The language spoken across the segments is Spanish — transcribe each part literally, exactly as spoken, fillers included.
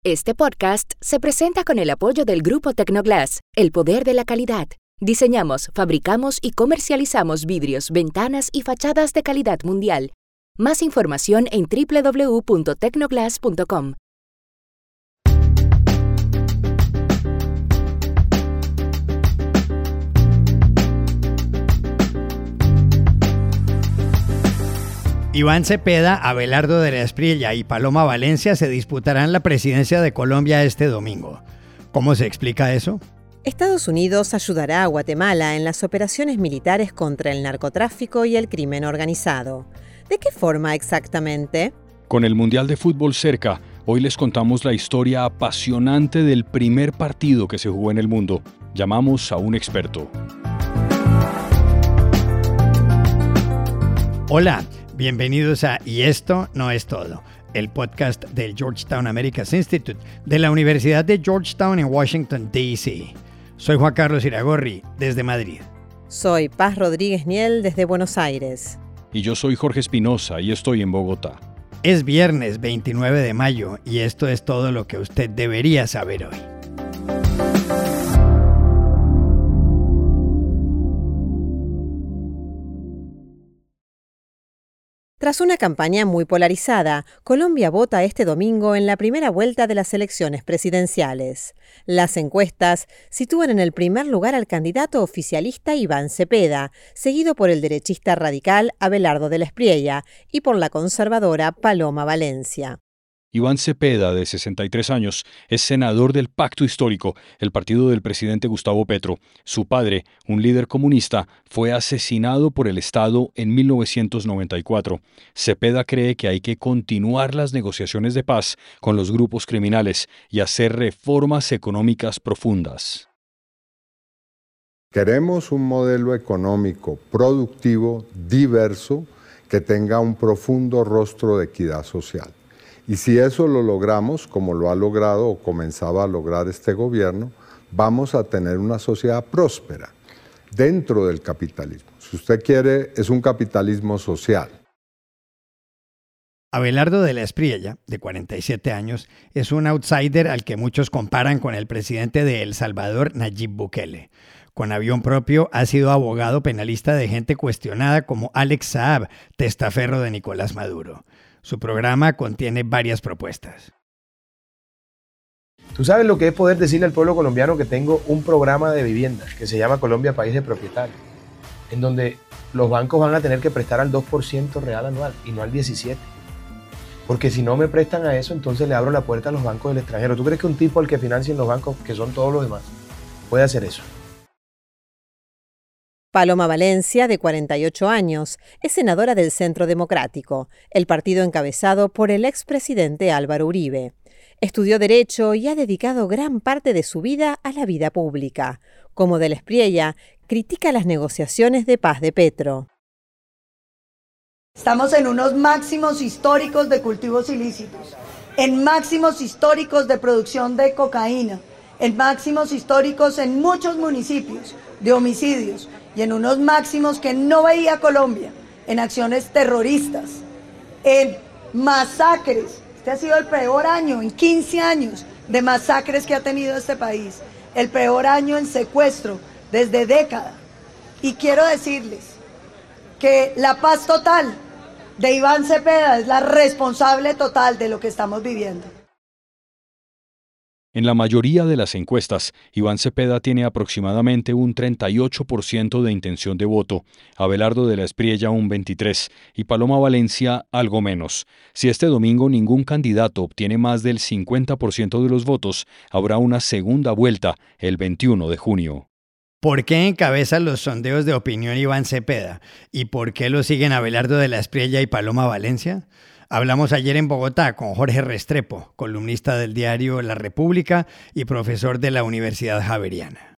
Este podcast se presenta con el apoyo del Grupo Tecnoglass, el poder de la calidad. Diseñamos, fabricamos y comercializamos vidrios, ventanas y fachadas de calidad mundial. Más información en doble u doble u doble u punto tecnoglass punto com. Iván Cepeda, Abelardo de la Espriella y Paloma Valencia se disputarán la presidencia de Colombia este domingo. ¿Cómo se explica eso? Estados Unidos ayudará a Guatemala en las operaciones militares contra el narcotráfico y el crimen organizado. ¿De qué forma exactamente? Con el Mundial de Fútbol cerca, hoy les contamos la historia apasionante del primer partido que se jugó en el mundo. Llamamos a un experto. Hola, bienvenidos a Y esto no es todo, el podcast del Georgetown Americas Institute de la Universidad de Georgetown en Washington, D C Soy Juan Carlos Iragorri, desde Madrid. Soy Paz Rodríguez Niel, desde Buenos Aires. Y yo soy Jorge Espinosa y estoy en Bogotá. Es viernes veintinueve de mayo y esto es todo lo que usted debería saber hoy. Tras una campaña muy polarizada, Colombia vota este domingo en la primera vuelta de las elecciones presidenciales. Las encuestas sitúan en el primer lugar al candidato oficialista Iván Cepeda, seguido por el derechista radical Abelardo de la Espriella y por la conservadora Paloma Valencia. Iván Cepeda, de sesenta y tres años, es senador del Pacto Histórico, el partido del presidente Gustavo Petro. Su padre, un líder comunista, fue asesinado por el Estado en mil novecientos noventa y cuatro. Cepeda cree que hay que continuar las negociaciones de paz con los grupos criminales y hacer reformas económicas profundas. Queremos un modelo económico productivo, diverso, que tenga un profundo rostro de equidad social. Y si eso lo logramos, como lo ha logrado o comenzaba a lograr este gobierno, vamos a tener una sociedad próspera dentro del capitalismo. Si usted quiere, es un capitalismo social. Abelardo de la Espriella, de cuarenta y siete años, es un outsider al que muchos comparan con el presidente de El Salvador, Nayib Bukele. Con avión propio, ha sido abogado penalista de gente cuestionada como Alex Saab, testaferro de Nicolás Maduro. Su programa contiene varias propuestas. Tú sabes lo que es poder decirle al pueblo colombiano que tengo un programa de vivienda que se llama Colombia País de Propietarios, en donde los bancos van a tener que prestar al dos por ciento real anual y no al diecisiete por ciento. Porque si no me prestan a eso, entonces le abro la puerta a los bancos del extranjero. ¿Tú crees que un tipo al que financien los bancos, que son todos los demás, puede hacer eso? Paloma Valencia, de cuarenta y ocho años, es senadora del Centro Democrático, el partido encabezado por el expresidente Álvaro Uribe. Estudió Derecho y ha dedicado gran parte de su vida a la vida pública. Como de la Espriella, critica las negociaciones de paz de Petro. Estamos en unos máximos históricos de cultivos ilícitos, en máximos históricos de producción de cocaína, en máximos históricos en muchos municipios de homicidios, y en unos máximos que no veía Colombia, en acciones terroristas, en masacres. Este ha sido el peor año en quince años de masacres que ha tenido este país, el peor año en secuestro desde décadas. Y quiero decirles que la paz total de Iván Cepeda es la responsable total de lo que estamos viviendo. En la mayoría de las encuestas, Iván Cepeda tiene aproximadamente un treinta y ocho por ciento de intención de voto, Abelardo de la Espriella un veintitrés por ciento y Paloma Valencia algo menos. Si este domingo ningún candidato obtiene más del cincuenta por ciento de los votos, habrá una segunda vuelta el veintiuno de junio. ¿Por qué encabeza los sondeos de opinión Iván Cepeda? ¿Y por qué lo siguen Abelardo de la Espriella y Paloma Valencia? Hablamos ayer en Bogotá con Jorge Restrepo, columnista del diario La República y profesor de la Universidad Javeriana.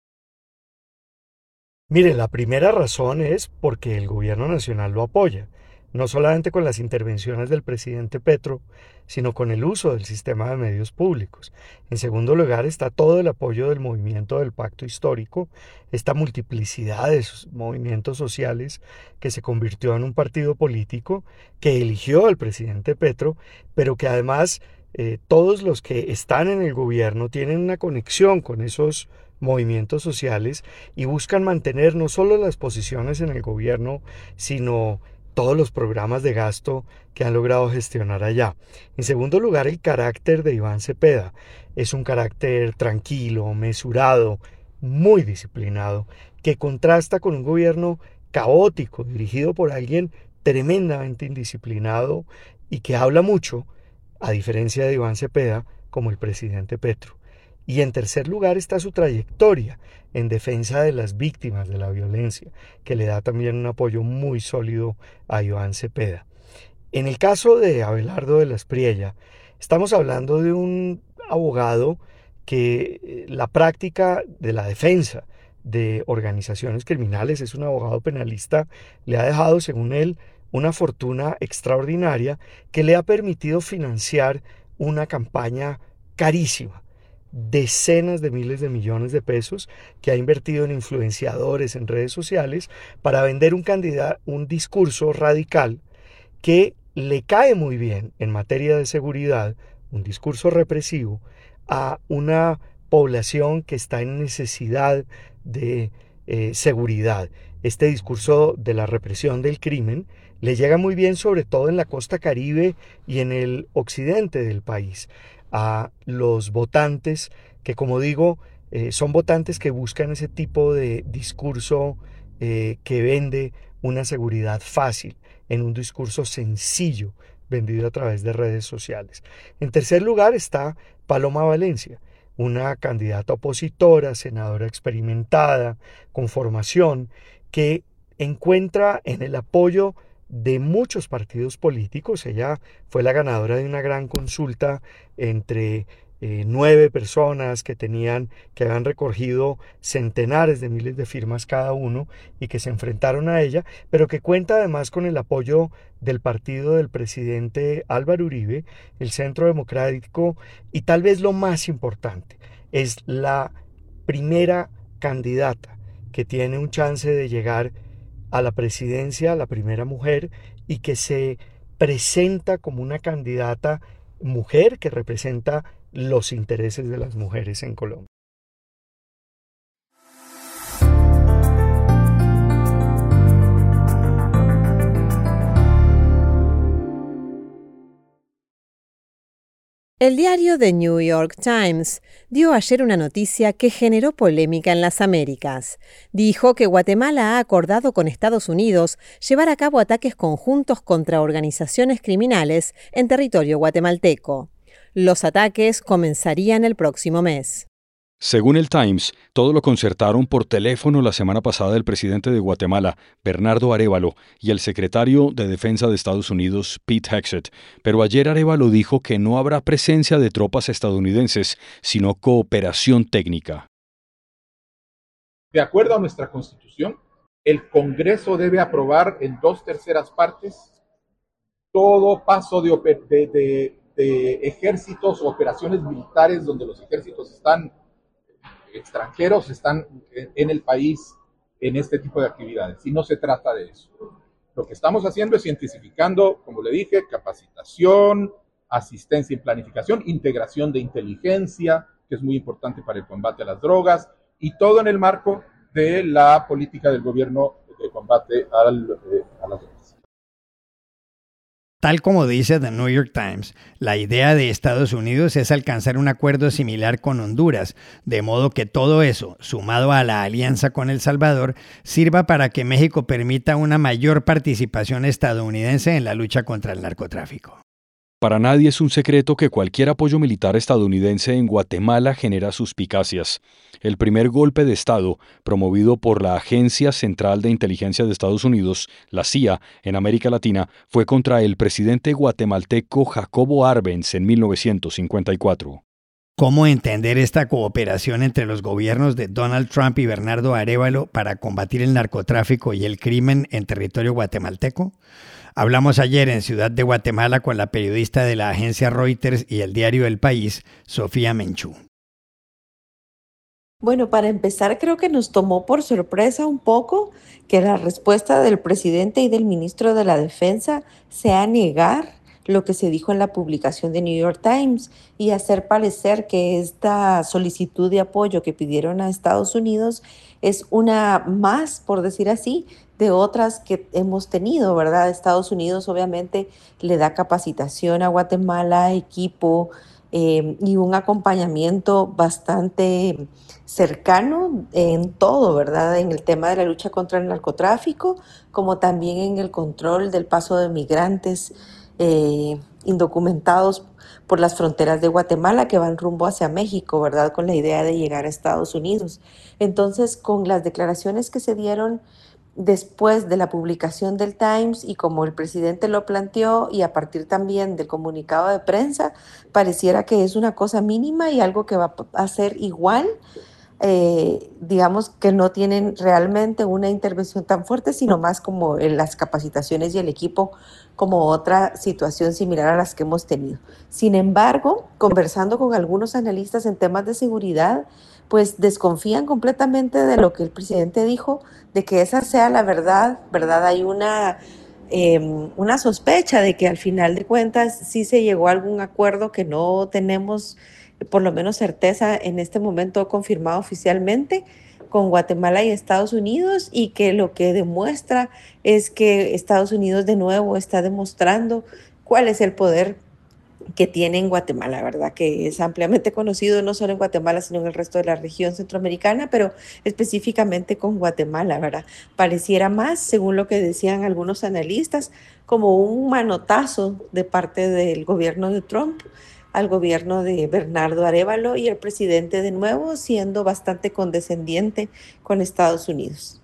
Mire, la primera razón es porque el gobierno nacional lo apoya, no solamente con las intervenciones del presidente Petro, sino con el uso del sistema de medios públicos. En segundo lugar está todo el apoyo del movimiento del Pacto Histórico, esta multiplicidad de movimientos sociales que se convirtió en un partido político que eligió al presidente Petro, pero que además eh, todos los que están en el gobierno tienen una conexión con esos movimientos sociales y buscan mantener no solo las posiciones en el gobierno, sino todos los programas de gasto que han logrado gestionar allá. En segundo lugar, el carácter de Iván Cepeda. Es un carácter tranquilo, mesurado, muy disciplinado, que contrasta con un gobierno caótico, dirigido por alguien tremendamente indisciplinado y que habla mucho, a diferencia de Iván Cepeda, como el presidente Petro. Y en tercer lugar está su trayectoria en defensa de las víctimas de la violencia, que le da también un apoyo muy sólido a Iván Cepeda. En el caso de Abelardo de la Espriella, estamos hablando de un abogado que la práctica de la defensa de organizaciones criminales, es un abogado penalista, le ha dejado, según él, una fortuna extraordinaria que le ha permitido financiar una campaña carísima, decenas de miles de millones de pesos que ha invertido en influenciadores en redes sociales para vender un candidato, un discurso radical que le cae muy bien en materia de seguridad, un discurso represivo a una población que está en necesidad de eh, seguridad. Este discurso de la represión del crimen le llega muy bien, sobre todo en la costa caribe y en el occidente del país, a los votantes que, como digo, eh, son votantes que buscan ese tipo de discurso eh, que vende una seguridad fácil, en un discurso sencillo vendido a través de redes sociales. En tercer lugar está Paloma Valencia, una candidata opositora, senadora experimentada, con formación, que encuentra en el apoyo de muchos partidos políticos. Ella fue la ganadora de una gran consulta entre eh, nueve personas que tenían, que habían recogido centenares de miles de firmas cada uno y que se enfrentaron a ella, pero que cuenta además con el apoyo del partido del presidente Álvaro Uribe, el Centro Democrático, y tal vez lo más importante, es la primera candidata que tiene un chance de llegar a la presidencia, la primera mujer, y que se presenta como una candidata mujer que representa los intereses de las mujeres en Colombia. El diario The New York Times dio ayer una noticia que generó polémica en las Américas. Dijo que Guatemala ha acordado con Estados Unidos llevar a cabo ataques conjuntos contra organizaciones criminales en territorio guatemalteco. Los ataques comenzarían el próximo mes. Según el Times, todo lo concertaron por teléfono la semana pasada el presidente de Guatemala, Bernardo Arévalo, y el secretario de Defensa de Estados Unidos, Pete Hegseth. Pero ayer Arévalo dijo que no habrá presencia de tropas estadounidenses, sino cooperación técnica. De acuerdo a nuestra Constitución, el Congreso debe aprobar en dos terceras partes todo paso de, de, de, de ejércitos o operaciones militares donde los ejércitos están extranjeros están en el país en este tipo de actividades, y no se trata de eso. Lo que estamos haciendo es intensificando, como le dije, capacitación, asistencia y planificación, integración de inteligencia, que es muy importante para el combate a las drogas, y todo en el marco de la política del gobierno de combate al, eh, a las drogas. Tal como dice The New York Times, la idea de Estados Unidos es alcanzar un acuerdo similar con Honduras, de modo que todo eso, sumado a la alianza con El Salvador, sirva para que México permita una mayor participación estadounidense en la lucha contra el narcotráfico. Para nadie es un secreto que cualquier apoyo militar estadounidense en Guatemala genera suspicacias. El primer golpe de Estado, promovido por la Agencia Central de Inteligencia de Estados Unidos, la C I A, en América Latina, fue contra el presidente guatemalteco Jacobo Arbenz en mil novecientos cincuenta y cuatro. ¿Cómo entender esta cooperación entre los gobiernos de Donald Trump y Bernardo Arévalo para combatir el narcotráfico y el crimen en territorio guatemalteco? Hablamos ayer en Ciudad de Guatemala con la periodista de la agencia Reuters y el diario El País, Sofía Menchú. Bueno, para empezar, creo que nos tomó por sorpresa un poco que la respuesta del presidente y del ministro de la Defensa sea negar lo que se dijo en la publicación de New York Times y hacer parecer que esta solicitud de apoyo que pidieron a Estados Unidos es una más, por decir así, de otras que hemos tenido, ¿verdad? Estados Unidos obviamente le da capacitación a Guatemala, equipo eh, y un acompañamiento bastante cercano en todo, ¿verdad? En el tema de la lucha contra el narcotráfico, como también en el control del paso de migrantes eh, indocumentados por las fronteras de Guatemala que van rumbo hacia México, ¿verdad? Con la idea de llegar a Estados Unidos. Entonces, con las declaraciones que se dieron después de la publicación del Times y como el presidente lo planteó y a partir también del comunicado de prensa, pareciera que es una cosa mínima y algo que va a ser igual. Eh, digamos que no tienen realmente una intervención tan fuerte, sino más como en las capacitaciones y el equipo como otra situación similar a las que hemos tenido. Sin embargo, conversando con algunos analistas en temas de seguridad, pues desconfían completamente de lo que el presidente dijo, de que esa sea la verdad, ¿verdad? Hay una, eh, una sospecha de que al final de cuentas sí se llegó a algún acuerdo que no tenemos por lo menos certeza en este momento confirmado oficialmente con Guatemala y Estados Unidos, y que lo que demuestra es que Estados Unidos de nuevo está demostrando cuál es el poder que tiene en Guatemala, ¿verdad? Que es ampliamente conocido no solo en Guatemala, sino en el resto de la región centroamericana, pero específicamente con Guatemala, ¿verdad? Pareciera más, según lo que decían algunos analistas, como un manotazo de parte del gobierno de Trump al gobierno de Bernardo Arévalo y el presidente de nuevo siendo bastante condescendiente con Estados Unidos.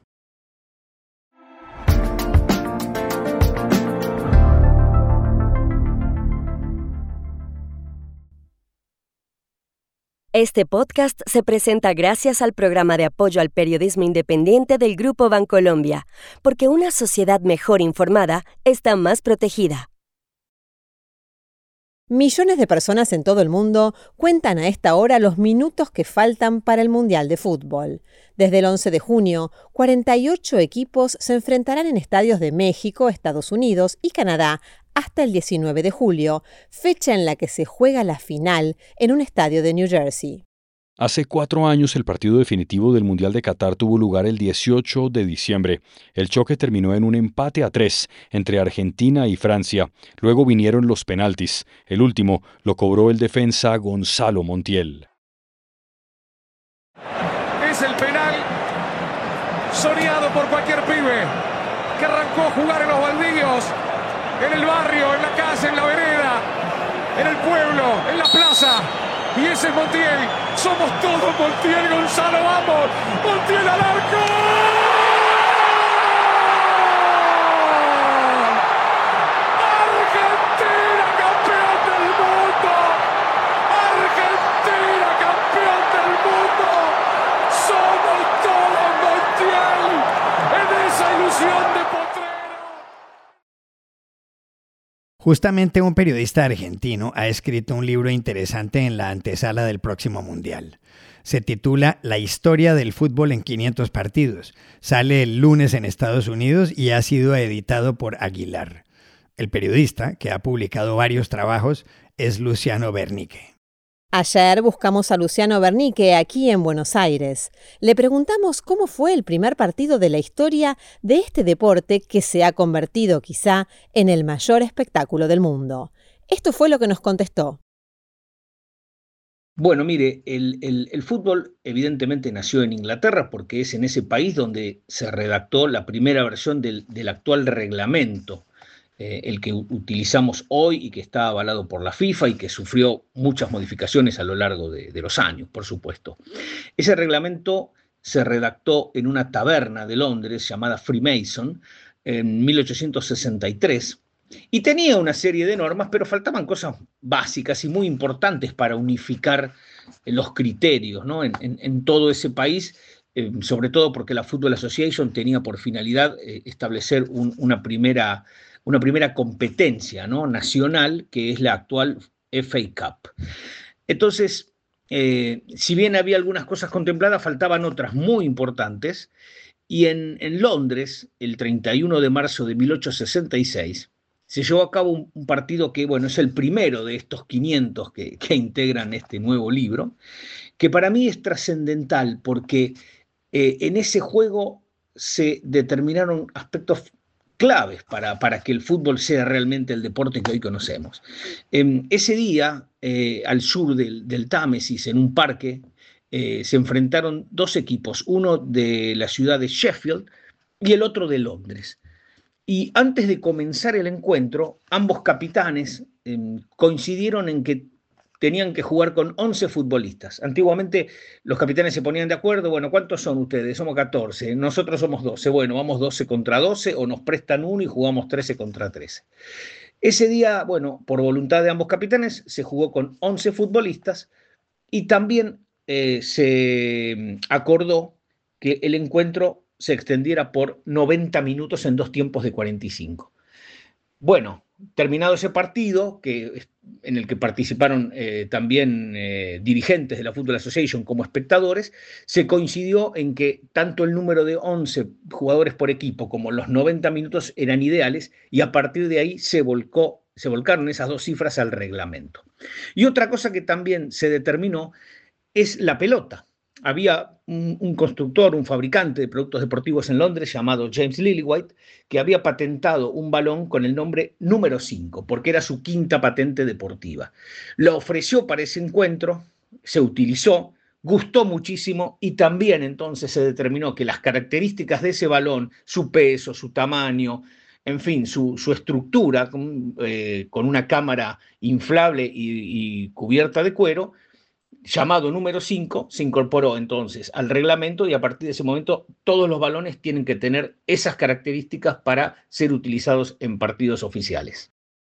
Este podcast se presenta gracias al programa de apoyo al periodismo independiente del Grupo Bancolombia, porque una sociedad mejor informada está más protegida. Millones de personas en todo el mundo cuentan a esta hora los minutos que faltan para el Mundial de Fútbol. Desde el once de junio, cuarenta y ocho equipos se enfrentarán en estadios de México, Estados Unidos y Canadá hasta el diecinueve de julio, fecha en la que se juega la final en un estadio de New Jersey. Hace cuatro años el partido definitivo del Mundial de Qatar tuvo lugar el dieciocho de diciembre. El choque terminó en un empate a tres entre Argentina y Francia. Luego vinieron los penaltis. El último lo cobró el defensa Gonzalo Montiel. Es el penal soñado por cualquier pibe que arrancó a jugar en los baldíos, en el barrio, en la casa, en la vereda, en el pueblo, en la plaza. Y ese es Montiel. Somos todos Montiel. Gonzalo, vamos. Montiel al arco. Argentina campeón del mundo. Argentina campeón del mundo. Somos todos Montiel. En esa ilusión de potrero. Justamente un periodista argentino ha escrito un libro interesante en la antesala del próximo Mundial. Se titula La historia del fútbol en quinientos partidos. Sale el lunes en Estados Unidos y ha sido editado por Aguilar. El periodista, que ha publicado varios trabajos, es Luciano Bernique. Ayer buscamos a Luciano Bernique aquí en Buenos Aires. Le preguntamos cómo fue el primer partido de la historia de este deporte que se ha convertido quizá en el mayor espectáculo del mundo. Esto fue lo que nos contestó. Bueno, mire, el, el, el fútbol evidentemente nació en Inglaterra porque es en ese país donde se redactó la primera versión del, del actual reglamento. Eh, el que utilizamos hoy y que está avalado por la FIFA y que sufrió muchas modificaciones a lo largo de, de los años, por supuesto. Ese reglamento se redactó en una taberna de Londres llamada Freemason en mil ochocientos sesenta y tres y tenía una serie de normas, pero faltaban cosas básicas y muy importantes para unificar los criterios, ¿no? en, en, en todo ese país, eh, sobre todo porque la Football Association tenía por finalidad eh, establecer un, una primera... una primera competencia, ¿no?, nacional, que es la actual F A Cup. Entonces, eh, si bien había algunas cosas contempladas, faltaban otras muy importantes, y en, en Londres, el treinta y uno de marzo de mil ochocientos sesenta y seis, se llevó a cabo un, un partido que, bueno, es el primero de estos quinientos que, que integran este nuevo libro, que para mí es trascendental porque eh, en ese juego se determinaron aspectos claves para, para que el fútbol sea realmente el deporte que hoy conocemos. Eh, ese día, eh, al sur del, del Támesis, en un parque, eh, se enfrentaron dos equipos, uno de la ciudad de Sheffield y el otro de Londres. Y antes de comenzar el encuentro, ambos capitanes eh, coincidieron en que tenían que jugar con once futbolistas. Antiguamente los capitanes se ponían de acuerdo, bueno, ¿cuántos son ustedes? Somos catorce, nosotros somos doce, bueno, vamos doce contra doce o nos prestan uno y jugamos trece contra trece. Ese día, bueno, por voluntad de ambos capitanes, se jugó con once futbolistas y también eh, se acordó que el encuentro se extendiera por noventa minutos en dos tiempos de cuarenta y cinco. Bueno, terminado ese partido, que, en el que participaron eh, también eh, dirigentes de la Football Association como espectadores, se coincidió en que tanto el número de once jugadores por equipo como los noventa minutos eran ideales y a partir de ahí se volcó, se volcaron esas dos cifras al reglamento. Y otra cosa que también se determinó es la pelota. Había un, un constructor, un fabricante de productos deportivos en Londres llamado James Lillywhite, que había patentado un balón con el nombre número cinco, porque era su quinta patente deportiva. Lo ofreció para ese encuentro, se utilizó, gustó muchísimo y también entonces se determinó que las características de ese balón, su peso, su tamaño, en fin, su, su estructura, con, eh, con una cámara inflable y, y cubierta de cuero, llamado número cinco, se incorporó entonces al reglamento y a partir de ese momento todos los balones tienen que tener esas características para ser utilizados en partidos oficiales.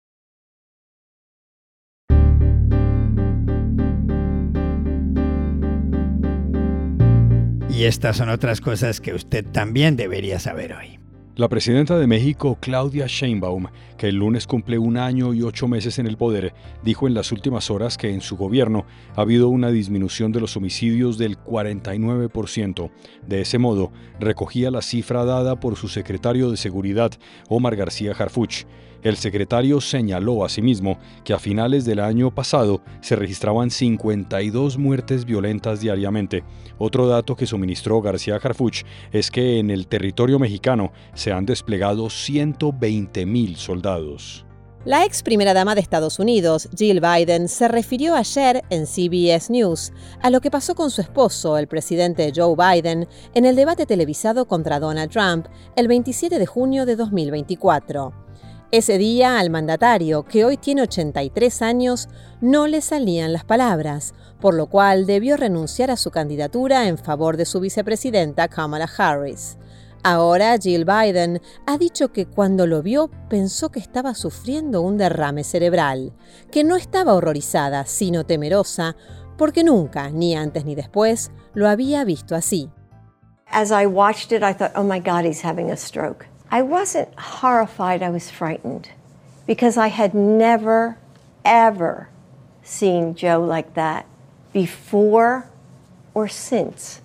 Y estas son otras cosas que usted también debería saber hoy. La presidenta de México, Claudia Sheinbaum, que el lunes cumple un año y ocho meses en el poder, dijo en las últimas horas que en su gobierno ha habido una disminución de los homicidios del cuarenta y nueve por ciento. De ese modo, recogía la cifra dada por su secretario de Seguridad, Omar García Harfuch. El secretario señaló asimismo que a finales del año pasado se registraban cincuenta y dos muertes violentas diariamente. Otro dato que suministró García Harfuch es que en el territorio mexicano se han desplegado ciento veinte mil soldados. La ex primera dama de Estados Unidos, Jill Biden, se refirió ayer en C B S News a lo que pasó con su esposo, el presidente Joe Biden, en el debate televisado contra Donald Trump el veintisiete de junio de dos mil veinticuatro. Ese día, al mandatario, que hoy tiene ochenta y tres años, no le salían las palabras, por lo cual debió renunciar a su candidatura en favor de su vicepresidenta Kamala Harris. Ahora, Jill Biden ha dicho que cuando lo vio pensó que estaba sufriendo un derrame cerebral, que no estaba horrorizada, sino temerosa, porque nunca, ni antes ni después, lo había visto así. As I watched it, I thought, oh my God, he's having a stroke. I wasn't horrified, I was frightened, because I had never, ever seen Joe like that before or since.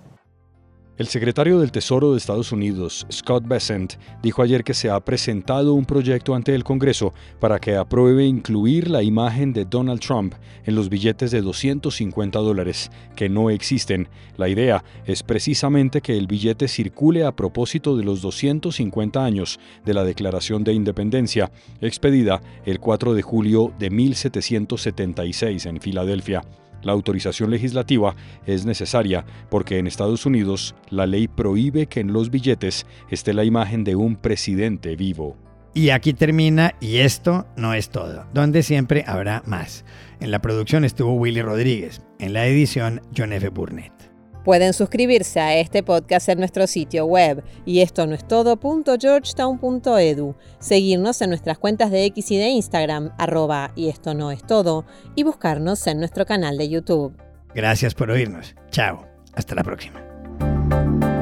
El secretario del Tesoro de Estados Unidos, Scott Bessent, dijo ayer que se ha presentado un proyecto ante el Congreso para que apruebe incluir la imagen de Donald Trump en los billetes de doscientos cincuenta dólares, que no existen. La idea es precisamente que el billete circule a propósito de los doscientos cincuenta años de la Declaración de Independencia, expedida el cuatro de julio de mil setecientos setenta y seis en Filadelfia. La autorización legislativa es necesaria porque en Estados Unidos la ley prohíbe que en los billetes esté la imagen de un presidente vivo. Y aquí termina Y esto no es todo, donde siempre habrá más. En la producción estuvo Willy Rodríguez, en la edición John F. Burnett. Pueden suscribirse a este podcast en nuestro sitio web y esto no es todo punto georgetown punto edu, seguirnos en nuestras cuentas de X y de Instagram, arroba y esto no es todo, y buscarnos en nuestro canal de YouTube. Gracias por oírnos. Chao. Hasta la próxima.